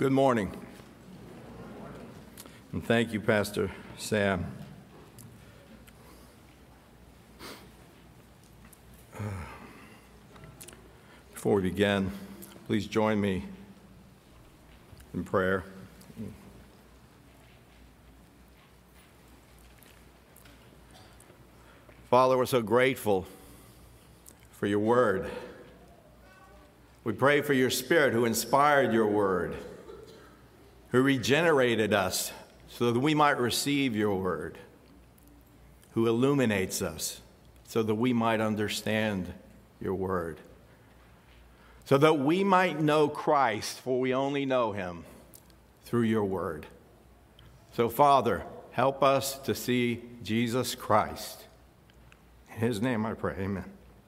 Good morning. And thank you, Pastor Sam. Before we begin, please join me in prayer. Father, we're so grateful for your word. We pray for your Spirit who inspired your word, who regenerated us so that we might receive your word, who illuminates us so that we might understand your word, so that we might know Christ, for we only know him through your word. So, Father, help us to see Jesus Christ. In his name I pray, amen.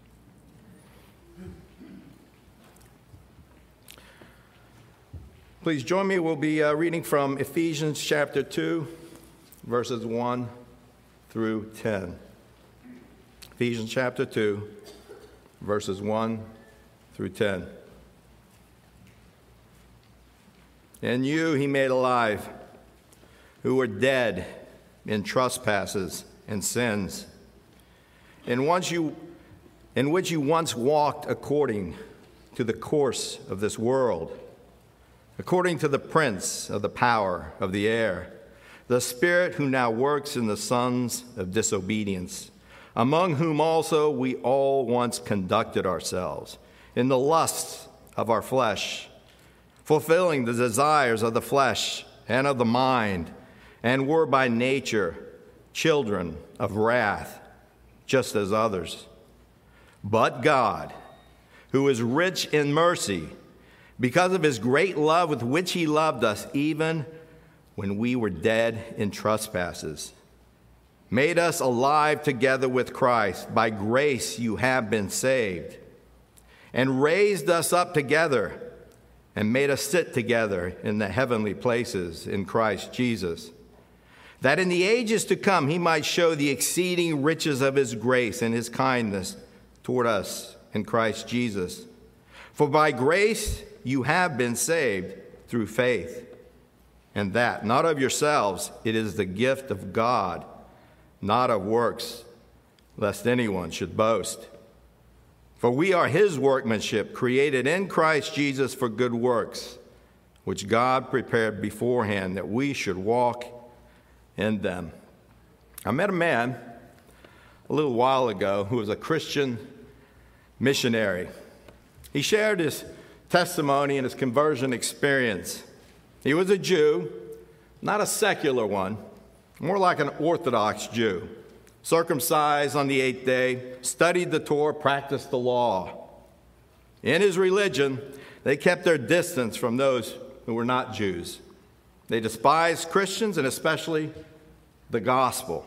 Please join me. We'll be reading from Ephesians chapter 2, verses 1 through 10. Ephesians chapter 2, verses 1 through 10. And you he made alive, who were dead in trespasses and sins, in which you once walked according to the course of this world, according to the prince of the power of the air, the spirit who now works in the sons of disobedience, among whom also we all once conducted ourselves in the lusts of our flesh, fulfilling the desires of the flesh and of the mind, and were by nature children of wrath, just as others. But God, who is rich in mercy, because of his great love with which he loved us, even when we were dead in trespasses, made us alive together with Christ. By grace you have been saved, and raised us up together, and made us sit together in the heavenly places in Christ Jesus, that in the ages to come he might show the exceeding riches of his grace and his kindness toward us in Christ Jesus. For by grace you have been saved through faith, and that not of yourselves, it is the gift of God, not of works, lest anyone should boast. For we are his workmanship, created in Christ Jesus for good works, which God prepared beforehand that we should walk in them. I met a man a little while ago who was a Christian missionary. He shared his testimony and his conversion experience. He was a Jew, not a secular one, more like an Orthodox Jew, circumcised on the 8th day, studied the Torah, practiced the law. In his religion, they kept their distance from those who were not Jews. They despised Christians and especially the gospel.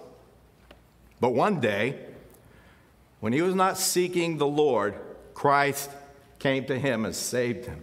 But one day, when he was not seeking the Lord, Christ came to him and saved him.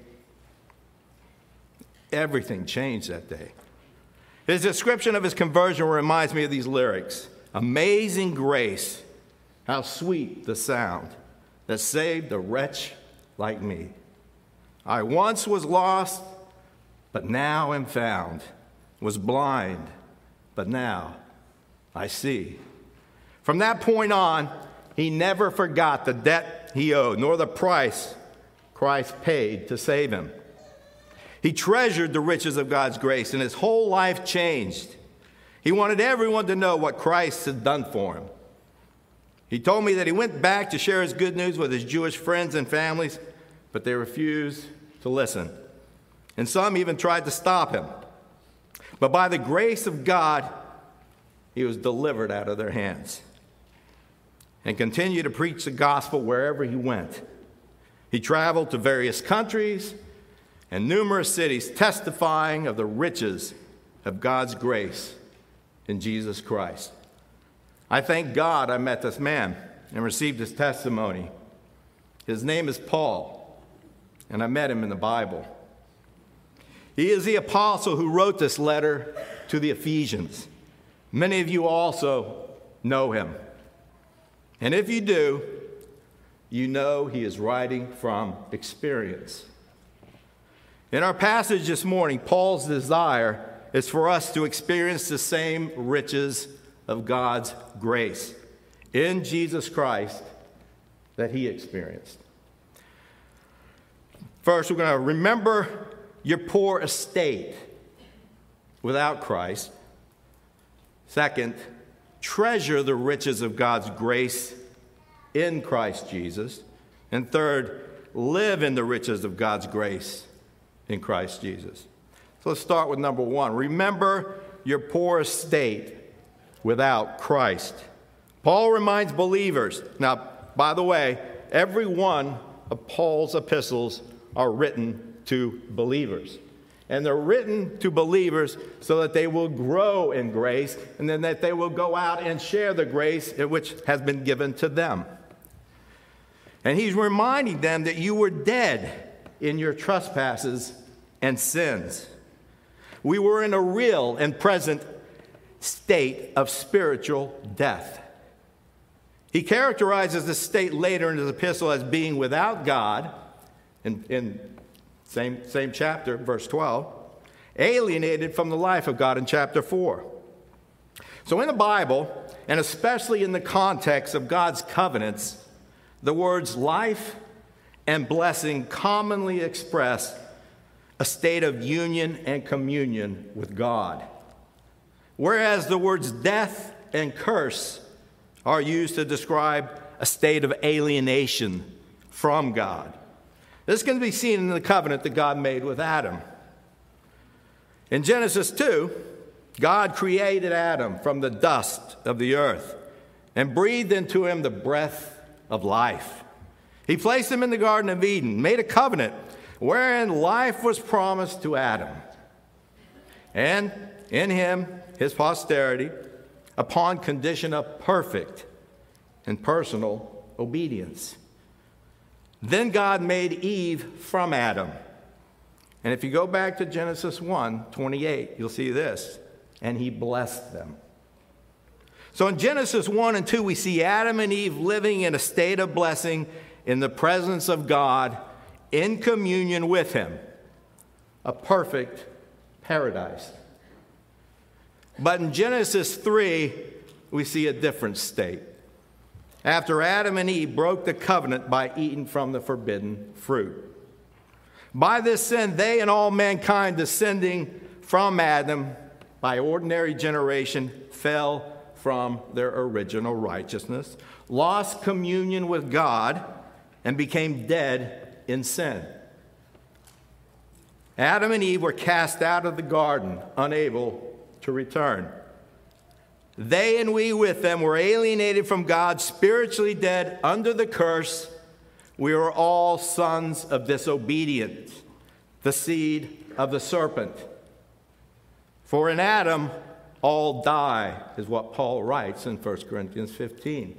Everything changed that day. His description of his conversion reminds me of these lyrics. Amazing grace, how sweet the sound that saved a wretch like me. I once was lost, but now am found, was blind, but now I see. From that point on, he never forgot the debt he owed, nor the price Christ paid to save him. He treasured the riches of God's grace, and his whole life changed. He wanted everyone to know what Christ had done for him. He told me that he went back to share his good news with his Jewish friends and families, but they refused to listen. And some even tried to stop him. But by the grace of God, he was delivered out of their hands and continued to preach the gospel wherever he went. He traveled to various countries and numerous cities, testifying of the riches of God's grace in Jesus Christ. I thank God I met this man and received his testimony. His name is Paul, and I met him in the Bible. He is the apostle who wrote this letter to the Ephesians. Many of you also know him. And if you do, you know he is writing from experience. In our passage this morning, Paul's desire is for us to experience the same riches of God's grace in Jesus Christ that he experienced. First, we're going to remember your poor estate without Christ. Second, treasure the riches of God's grace in Christ Jesus. And third, live in the riches of God's grace in Christ Jesus. So let's start with number one. Remember your poor estate without Christ. Paul reminds believers. Now, by the way, every one of Paul's epistles are written to believers. And they're written to believers so that they will grow in grace and then that they will go out and share the grace which has been given to them. And he's reminding them that you were dead in your trespasses and sins. We were in a real and present state of spiritual death. He characterizes this state later in his epistle as being without God, in same chapter, verse 12, alienated from the life of God in chapter 4. So in the Bible, and especially in the context of God's covenants, the words life and blessing commonly express a state of union and communion with God, whereas the words death and curse are used to describe a state of alienation from God. This can be seen in the covenant that God made with Adam. In Genesis 2, God created Adam from the dust of the earth and breathed into him the breath of life. He placed him in the Garden of Eden, made a covenant wherein life was promised to Adam. And in him, his posterity, upon condition of perfect and personal obedience. Then God made Eve from Adam. And if you go back to Genesis 1:28, you'll see this. And he blessed them. So in Genesis 1 and 2, we see Adam and Eve living in a state of blessing in the presence of God, in communion with him. A perfect paradise. But in Genesis 3, we see a different state. After Adam and Eve broke the covenant by eating from the forbidden fruit. By this sin, they and all mankind descending from Adam by ordinary generation fell from their original righteousness, lost communion with God, and became dead in sin. Adam and Eve were cast out of the garden, unable to return. They and we with them were alienated from God, spiritually dead, under the curse. We are all sons of disobedience, the seed of the serpent. For in Adam, all die, is what Paul writes in 1 Corinthians 15.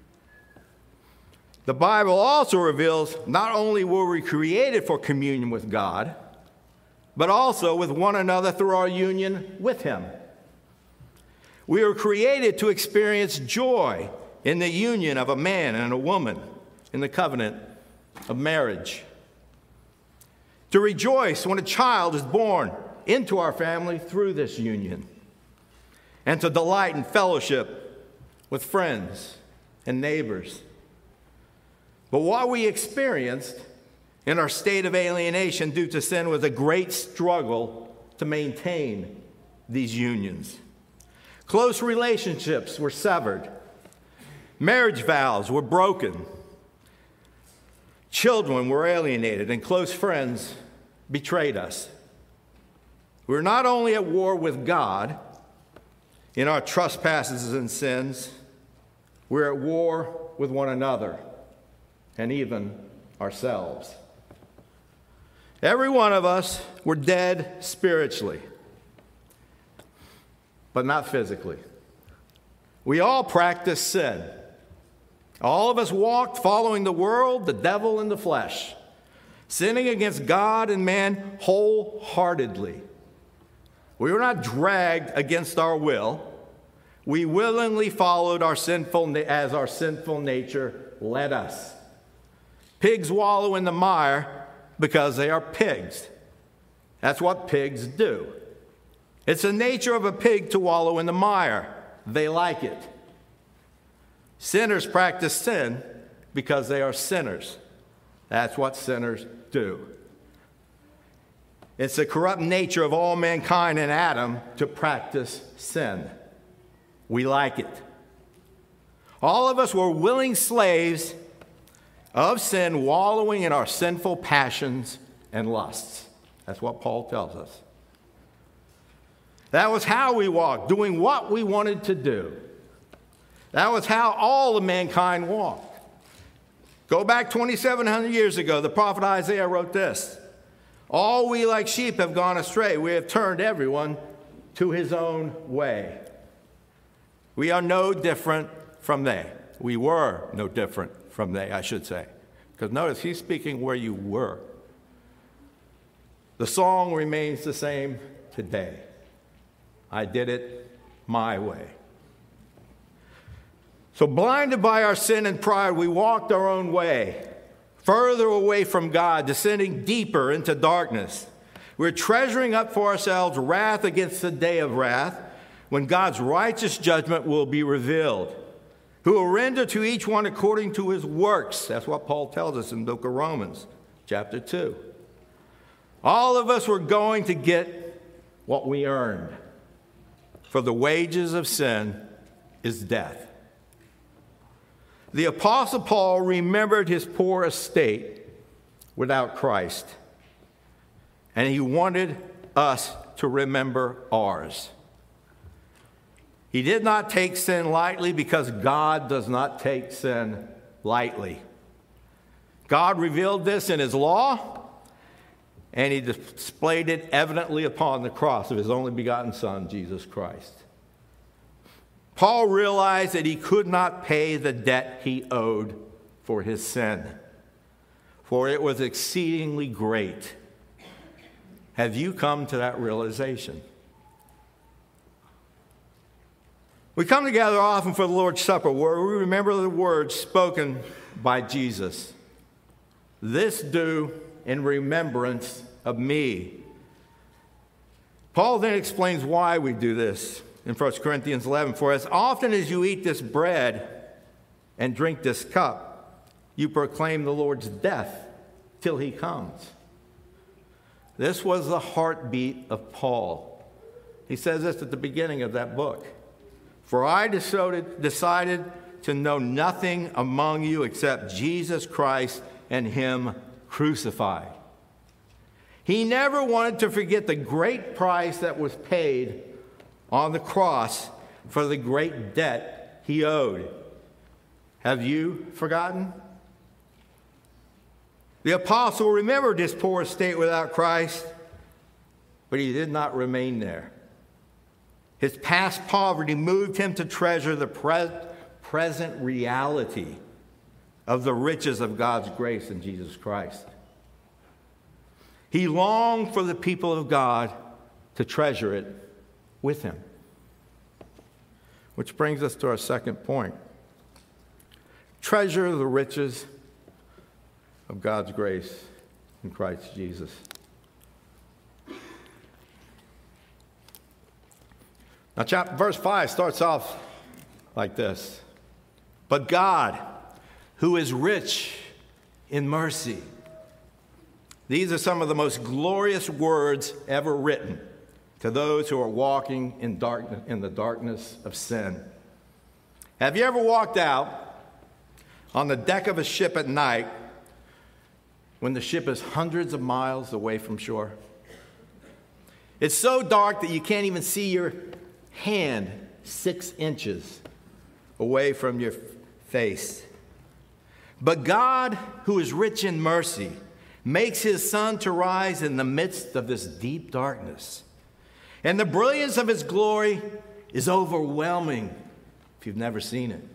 The Bible also reveals not only were we created for communion with God, but also with one another through our union with him. We were created to experience joy in the union of a man and a woman in the covenant of marriage. To rejoice when a child is born into our family through this union. And to delight in fellowship with friends and neighbors. But what we experienced in our state of alienation due to sin was a great struggle to maintain these unions. Close relationships were severed. Marriage vows were broken. Children were alienated, and close friends betrayed us. We were not only at war with God in our trespasses and sins, we're at war with one another and even ourselves. Every one of us were dead spiritually, but not physically. We all practiced sin. All of us walked following the world, the devil, and the flesh, sinning against God and man wholeheartedly. We were not dragged against our will. We willingly followed as our sinful nature led us. Pigs wallow in the mire because they are pigs. That's what pigs do. It's the nature of a pig to wallow in the mire. They like it. Sinners practice sin because they are sinners. That's what sinners do. It's the corrupt nature of all mankind in Adam to practice sin. We like it. All of us were willing slaves of sin, wallowing in our sinful passions and lusts. That's what Paul tells us. That was how we walked, doing what we wanted to do. That was how all of mankind walked. Go back 2,700 years ago, the prophet Isaiah wrote this: "All we like sheep have gone astray. We have turned everyone to his own way." We are no different from they. We were no different from they, I should say. Because notice, he's speaking where you were. The song remains the same today. I did it my way. So blinded by our sin and pride, we walked our own way, further away from God, descending deeper into darkness. We're treasuring up for ourselves wrath against the day of wrath, when God's righteous judgment will be revealed, who will render to each one according to his works. That's what Paul tells us in the book of Romans, chapter 2. All of us were going to get what we earned, for the wages of sin is death. The Apostle Paul remembered his poor estate without Christ, and he wanted us to remember ours. He did not take sin lightly because God does not take sin lightly. God revealed this in his law, and he displayed it evidently upon the cross of his only begotten Son, Jesus Christ. Paul realized that he could not pay the debt he owed for his sin, for it was exceedingly great. Have you come to that realization? We come together often for the Lord's Supper, where we remember the words spoken by Jesus. "This do in remembrance of me." Paul then explains why we do this in 1 Corinthians 11. "For as often as you eat this bread and drink this cup, you proclaim the Lord's death till he comes." This was the heartbeat of Paul. He says this at the beginning of that book. "For I decided to know nothing among you except Jesus Christ and him crucified." He never wanted to forget the great price that was paid on the cross for the great debt he owed. Have you forgotten? The apostle remembered his poor estate without Christ, but he did not remain there. His past poverty moved him to treasure the present reality of the riches of God's grace in Jesus Christ. He longed for the people of God to treasure it with him. Which brings us to our second point. Treasure the riches of God's grace in Christ Jesus. Now, verse 5 starts off like this: "But God, who is rich in mercy." These are some of the most glorious words ever written to those who are walking in the darkness of sin. Have you ever walked out on the deck of a ship at night when the ship is hundreds of miles away from shore? It's so dark that you can't even see your hand 6 inches away from your face. But God, who is rich in mercy, makes his sun to rise in the midst of this deep darkness. And the brilliance of his glory is overwhelming if you've never seen it.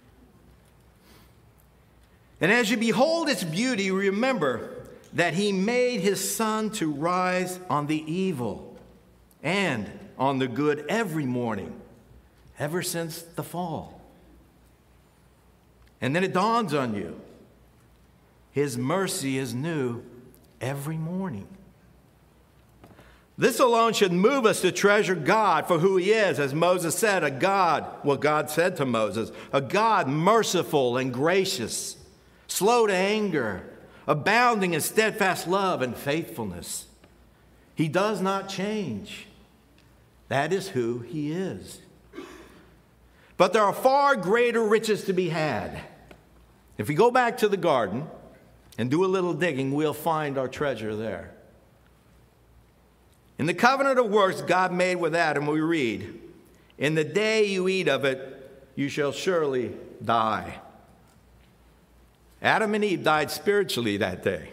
And as you behold its beauty, remember that he made his sun to rise on the evil and on the good every morning, ever since the fall. And then it dawns on you, his mercy is new every morning. This alone should move us to treasure God for who he is, as Moses said, God said to Moses, a God merciful and gracious, slow to anger, abounding in steadfast love and faithfulness. He does not change. That is who he is. But there are far greater riches to be had. If we go back to the garden and do a little digging, we'll find our treasure there. In the covenant of works God made with Adam, we read, "In the day you eat of it, you shall surely die." Adam and Eve died spiritually that day.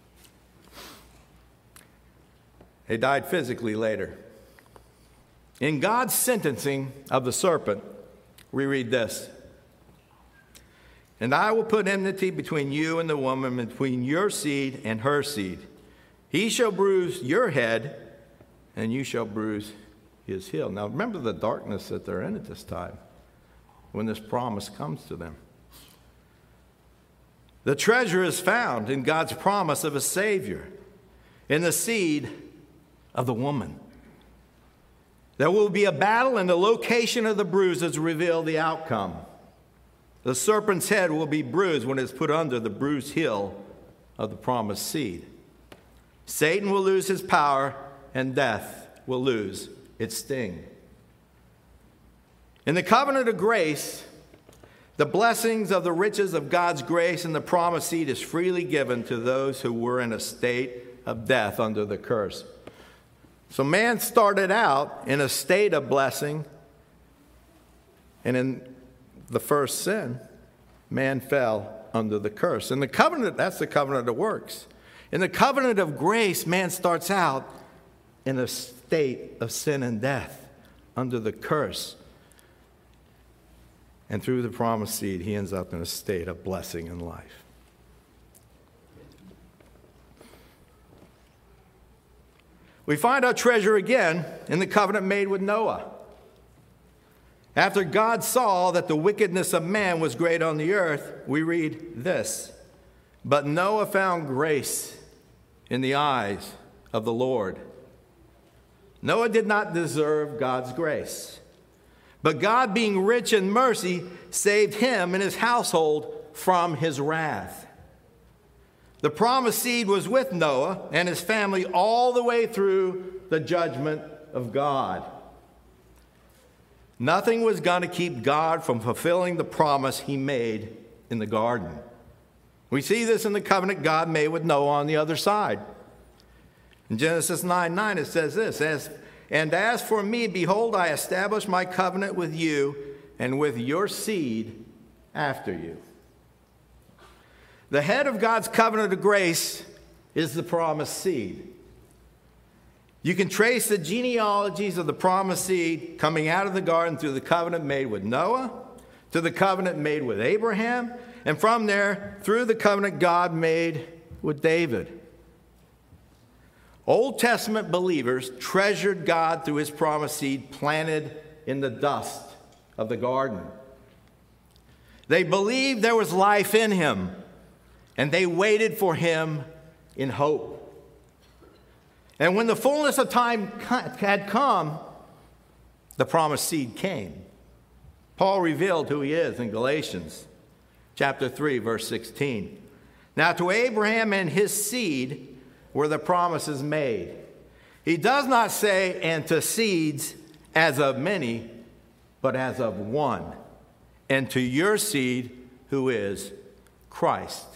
They died physically later. In God's sentencing of the serpent, we read this, "And I will put enmity between you and the woman, between your seed and her seed. He shall bruise your head, and you shall bruise his heel." Now remember the darkness that they're in at this time when this promise comes to them. The treasure is found in God's promise of a Savior, in the seed of the woman. There will be a battle, and the location of the bruises reveal the outcome. The serpent's head will be bruised when it's put under the bruised heel of the promised seed. Satan will lose his power, and death will lose its sting. In the covenant of grace, the blessings of the riches of God's grace and the promised seed is freely given to those who were in a state of death under the curse. So man started out in a state of blessing, and in the first sin, man fell under the curse. In the covenant, that's the covenant of works. In the covenant of grace, man starts out in a state of sin and death under the curse. And through the promised seed, he ends up in a state of blessing and life. We find our treasure again in the covenant made with Noah. After God saw that the wickedness of man was great on the earth, we read this, "But Noah found grace in the eyes of the Lord." Noah did not deserve God's grace, but God, being rich in mercy, saved him and his household from his wrath. The promised seed was with Noah and his family all the way through the judgment of God. Nothing was going to keep God from fulfilling the promise he made in the garden. We see this in the covenant God made with Noah on the other side. In Genesis 9:9 it says this, "And as for me, behold, I establish my covenant with you and with your seed after you." The head of God's covenant of grace is the promised seed. You can trace the genealogies of the promised seed coming out of the garden through the covenant made with Noah, to the covenant made with Abraham, and from there through the covenant God made with David. Old Testament believers treasured God through his promised seed planted in the dust of the garden. They believed there was life in him, and they waited for him in hope. And when the fullness of time had come, the promised seed came. Paul revealed who he is in Galatians chapter 3, verse 16. "Now to Abraham and his seed were the promises made." He does not say, "and to seeds as of many, but as of one, and to your seed, who is Christ."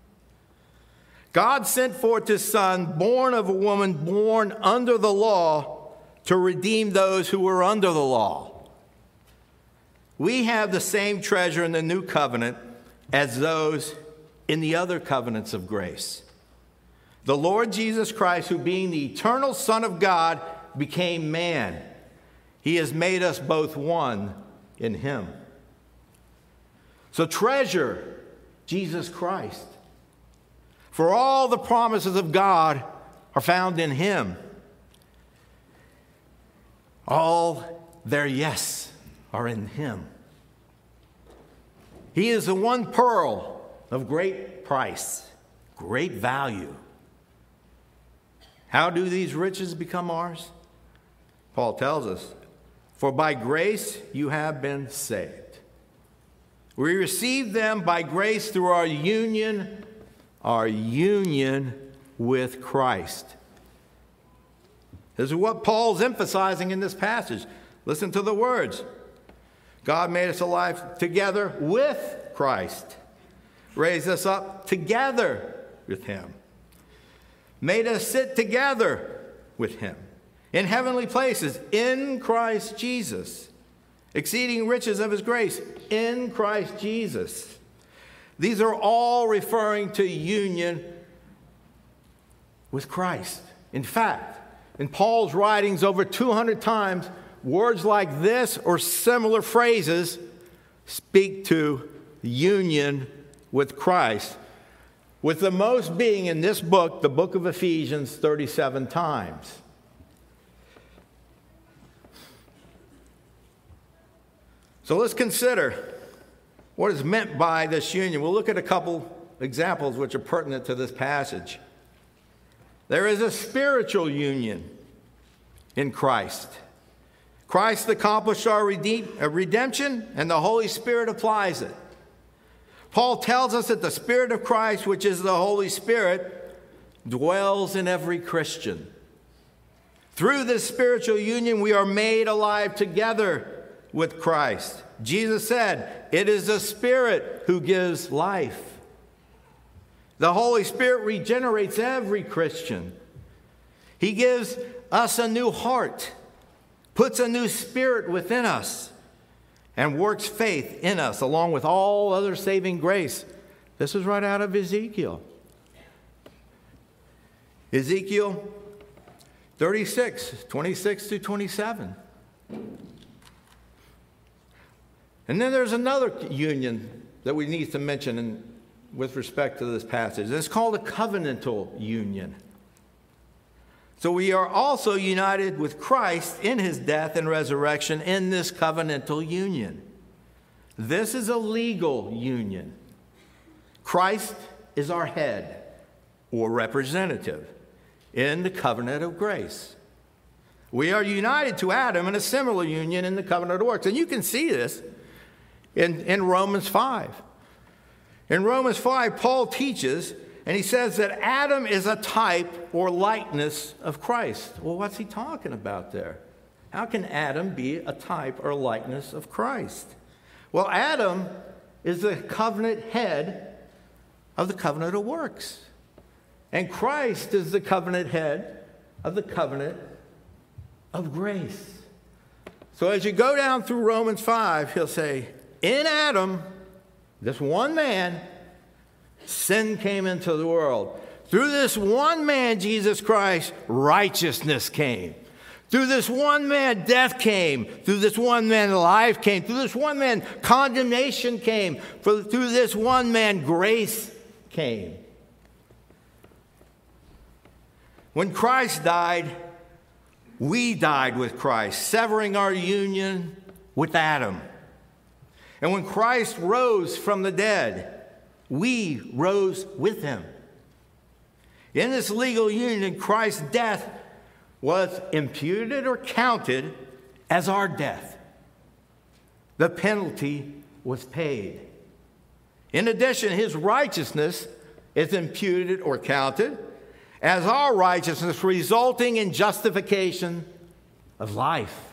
God sent forth his Son, born of a woman, born under the law, to redeem those who were under the law. We have the same treasure in the new covenant as those in the other covenants of grace. The Lord Jesus Christ, who being the eternal Son of God, became man. He has made us both one in him. So treasure Jesus Christ. For all the promises of God are found in him. All their yes are in him. He is the one pearl of great price, great value. How do these riches become ours? Paul tells us, for by grace you have been saved. We receive them by grace through our union with Christ. This is what Paul's emphasizing in this passage. Listen to the words. God made us alive together with Christ. Raised us up together with him. Made us sit together with him in heavenly places in Christ Jesus. Exceeding riches of his grace in Christ Jesus. These are all referring to union with Christ. In fact, in Paul's writings over 200 times, words like this or similar phrases speak to union with Christ, with the most being in this book, the book of Ephesians, 37 times. So let's consider what is meant by this union. We'll look at a couple examples which are pertinent to this passage. There is a spiritual union in Christ. Christ accomplished our redemption, and the Holy Spirit applies it. Paul tells us that the Spirit of Christ, which is the Holy Spirit, dwells in every Christian. Through this spiritual union, we are made alive together with Christ. Jesus said, "It is the Spirit who gives life." The Holy Spirit regenerates every Christian. He gives us a new heart, puts a new spirit within us, and works faith in us along with all other saving grace. This is right out of Ezekiel. Ezekiel 36, 26 to 27. And then there's another union that we need to mention with respect to this passage. It's called a covenantal union. So we are also united with Christ in his death and resurrection in this covenantal union. This is a legal union. Christ is our head or representative in the covenant of grace. We are united to Adam in a similar union in the covenant of works. And you can see this in Romans 5. In Romans 5, Paul teaches, and he says that Adam is a type or likeness of Christ. Well, what's he talking about there? How can Adam be a type or likeness of Christ? Well, Adam is the covenant head of the covenant of works. And Christ is the covenant head of the covenant of grace. So as you go down through Romans 5, he'll say, in Adam, this one man, sin came into the world. Through this one man, Jesus Christ, righteousness came. Through this one man, death came. Through this one man, life came. Through this one man, condemnation came. Through this one man, grace came. When Christ died, we died with Christ, severing our union with Adam. And when Christ rose from the dead, we rose with him. In this legal union, Christ's death was imputed or counted as our death. The penalty was paid. In addition, his righteousness is imputed or counted as our righteousness, resulting in justification of life.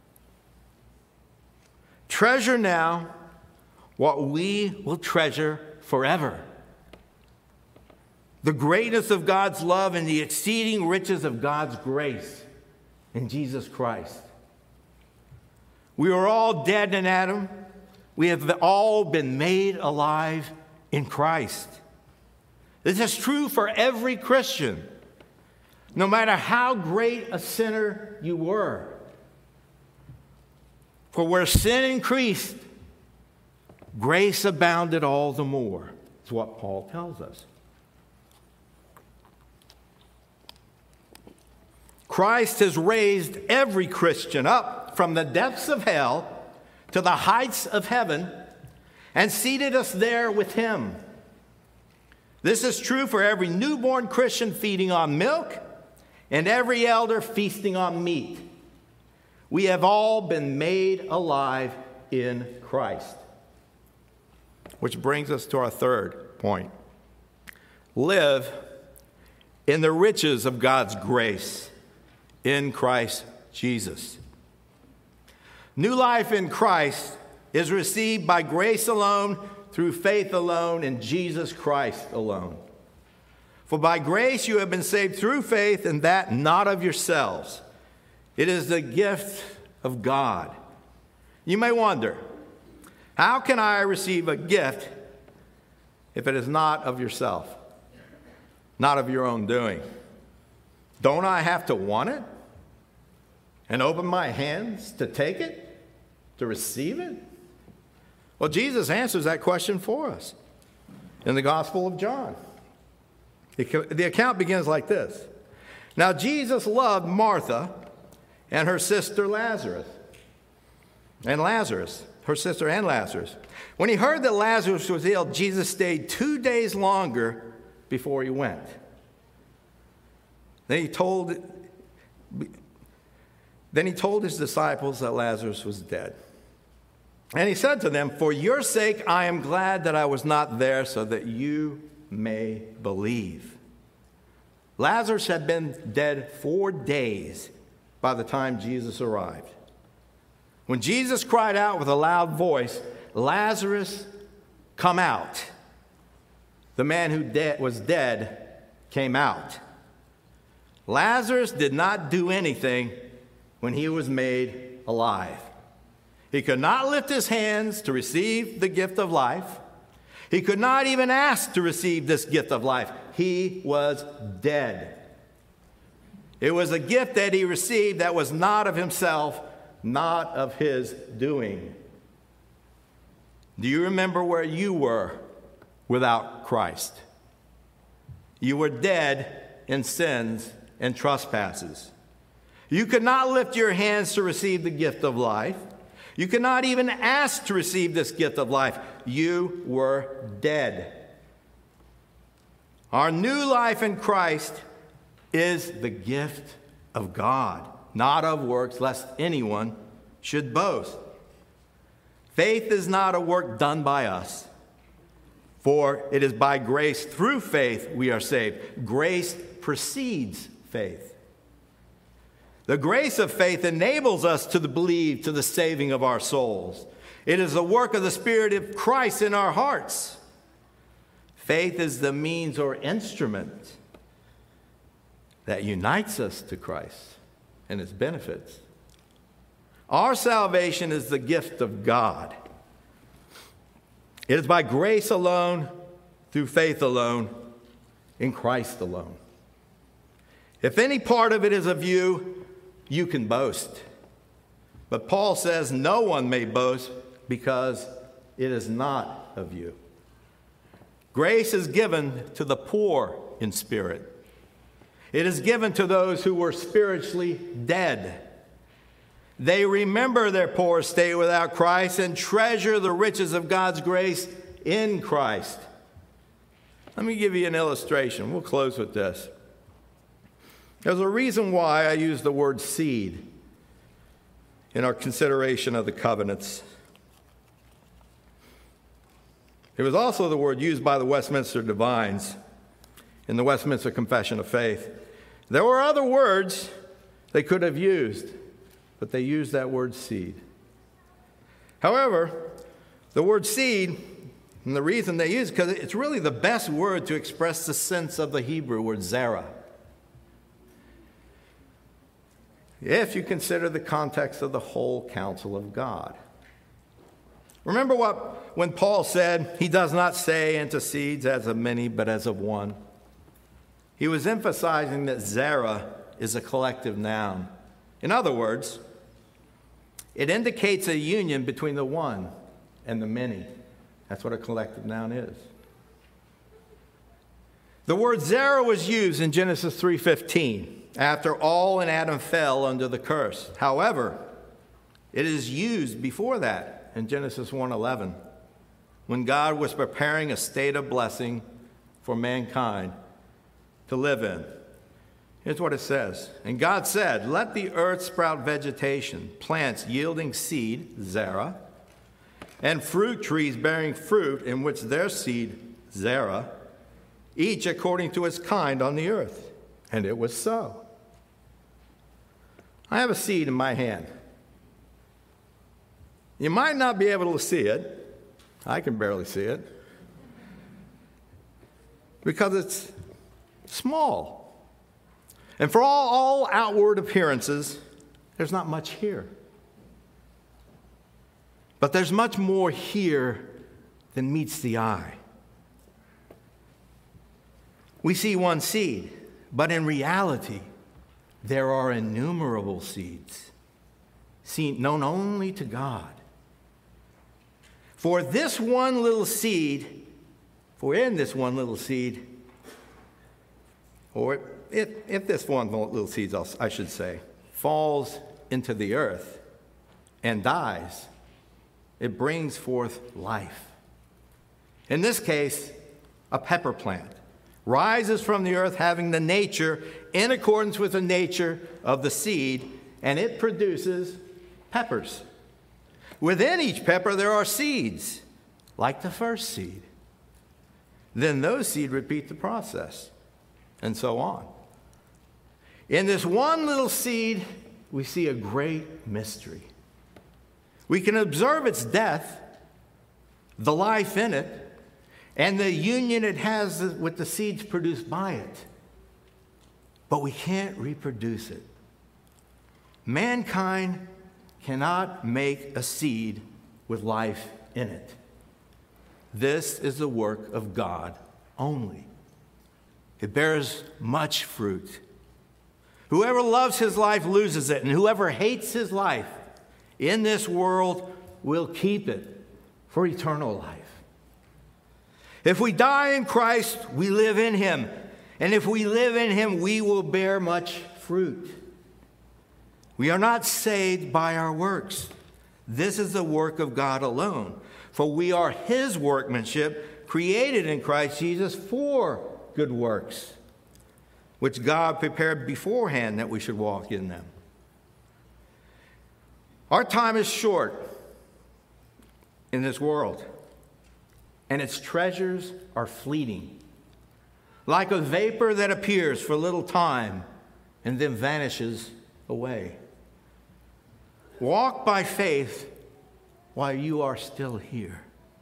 Treasure now what we will treasure forever. The greatness of God's love and the exceeding riches of God's grace in Jesus Christ. We are all dead in Adam. We have all been made alive in Christ. This is true for every Christian, no matter how great a sinner you were. For where sin increased, grace abounded all the more. That's what Paul tells us. Christ has raised every Christian up from the depths of hell to the heights of heaven and seated us there with him. This is true for every newborn Christian feeding on milk and every elder feasting on meat. We have all been made alive in Christ. Which brings us to our third point. Live in the riches of God's grace in Christ Jesus. New life in Christ is received by grace alone, through faith alone, in Jesus Christ alone. For by grace you have been saved through faith, and that not of yourselves. It is the gift of God. You may wonder, how can I receive a gift if it is not of yourself, not of your own doing? Don't I have to want it and open my hands to take it, to receive it? Well, Jesus answers that question for us in the Gospel of John. The account begins like this. Now, Jesus loved Martha and her sister Lazarus. Her sister and Lazarus. When he heard that Lazarus was ill, Jesus stayed 2 days longer before he went. Then he told his disciples that Lazarus was dead. And he said to them, "For your sake I am glad that I was not there, so that you may believe." Lazarus had been dead 4 days by the time Jesus arrived. When Jesus cried out with a loud voice, "Lazarus, come out," the man who was dead came out. Lazarus did not do anything when he was made alive. He could not lift his hands to receive the gift of life. He could not even ask to receive this gift of life. He was dead. It was a gift that he received that was not of himself, not of his doing. Do you remember where you were without Christ? You were dead in sins and trespasses. You could not lift your hands to receive the gift of life. You could not even ask to receive this gift of life. You were dead. Our new life in Christ is the gift of God, not of works, lest anyone should boast. Faith is not a work done by us, for it is by grace through faith we are saved. Grace precedes faith. The grace of faith enables us to believe to the saving of our souls. It is the work of the Spirit of Christ in our hearts. Faith is the means or instrument that unites us to Christ and his benefits. Our salvation is the gift of God. It is by grace alone, through faith alone, in Christ alone. If any part of it is of you, you can boast. But Paul says no one may boast because it is not of you. Grace is given to the poor in spirit. It is given to those who were spiritually dead. They remember their poor state without Christ and treasure the riches of God's grace in Christ. Let me give you an illustration. We'll close with this. There's a reason why I use the word seed in our consideration of the covenants. It was also the word used by the Westminster Divines in the Westminster Confession of Faith. There were other words they could have used, but they used that word seed. However, the word seed, and the reason they use it, because it's really the best word to express the sense of the Hebrew word zera. If you consider the context of the whole counsel of God. Remember when Paul said, he does not say into seeds as of many, but as of one. He was emphasizing that zera is a collective noun. In other words, it indicates a union between the one and the many. That's what a collective noun is. The word zera was used in Genesis 3:15. After all in Adam fell under the curse. However, it is used before that in Genesis 1:11, when God was preparing a state of blessing for mankind to live in. Here's what it says. And God said, let the earth sprout vegetation, plants yielding seed, zera, and fruit trees bearing fruit in which their seed, zera, each according to its kind on the earth. And it was so. I have a seed in my hand. You might not be able to see it. I can barely see it. Because it's small. And for all outward appearances, there's not much here. But there's much more here than meets the eye. We see one seed, but in reality, there are innumerable seeds, known only to God. For in this one little seed, or if this one little seed, I should say, falls into the earth and dies, it brings forth life. In this case, a pepper plant rises from the earth having the nature in accordance with the nature of the seed, and it produces peppers. Within each pepper there are seeds, like the first seed. Then those seeds repeat the process, and so on. In this one little seed, we see a great mystery. We can observe its death, the life in it, and the union it has with the seeds produced by it. But we can't reproduce it. Mankind cannot make a seed with life in it. This is the work of God only. It bears much fruit. Whoever loves his life loses it, and whoever hates his life in this world will keep it for eternal life. If we die in Christ, we live in him. And if we live in him, we will bear much fruit. We are not saved by our works. This is the work of God alone. For we are his workmanship, created in Christ Jesus for good works, which God prepared beforehand that we should walk in them. Our time is short in this world, and its treasures are fleeting, like a vapor that appears for a little time and then vanishes away. Walk by faith while you are still here.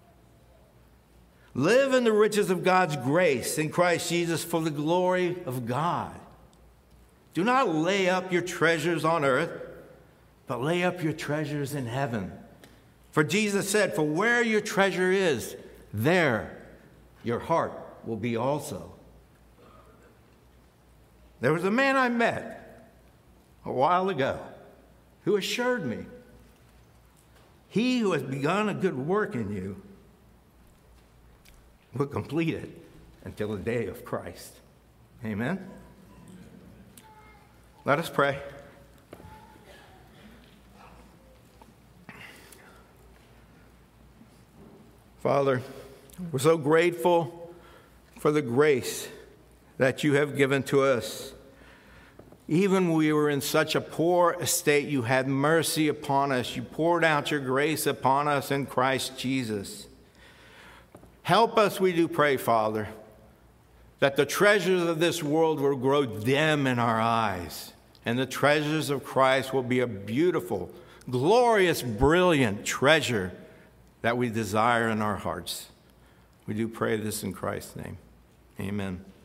Live in the riches of God's grace in Christ Jesus for the glory of God. Do not lay up your treasures on earth, but lay up your treasures in heaven. For Jesus said, for where your treasure is, there your heart will be also. There was a man I met a while ago who assured me, he who has begun a good work in you will complete it until the day of Christ. Amen? Let us pray. Father, we're so grateful for the grace that you have given to us. Even when we were in such a poor estate, you had mercy upon us. You poured out your grace upon us in Christ Jesus. Help us, we do pray, Father, that the treasures of this world will grow dim in our eyes, and the treasures of Christ will be a beautiful, glorious, brilliant treasure that we desire in our hearts. We do pray this in Christ's name. Amen.